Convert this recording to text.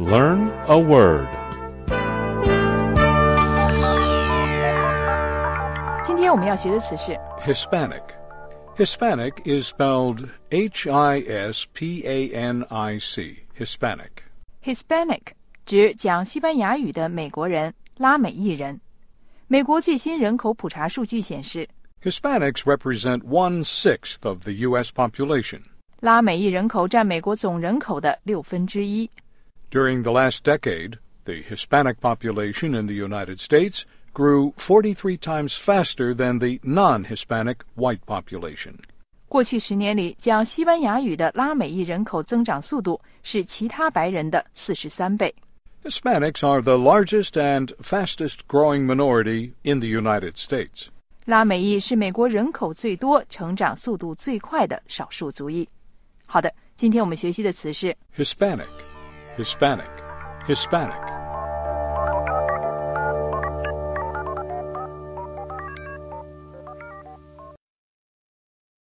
Learn a word. 今天我们要学的词是 Hispanic. Hispanic is spelled Hispanic. Hispanic. Hispanic， 指讲西班牙语的美国人、拉美裔人。美国最新人口普查数据显示， Hispanics represent 1/6 of the U.S. population. 拉美裔人口占美国总人口的1/6。 During the last decade, the Hispanic population in the United States grew 43 times faster than the non-Hispanic white population. 过去10年里，讲西班牙语的拉美裔人口增长速度是其他白人的43倍。 Hispanics are the largest and fastest growing minority in the United States. 拉美裔是美国人口最多、成长速度最快的少数族裔。好的，今天我们学习的词是 Hispanic. Hispanic. Hispanic.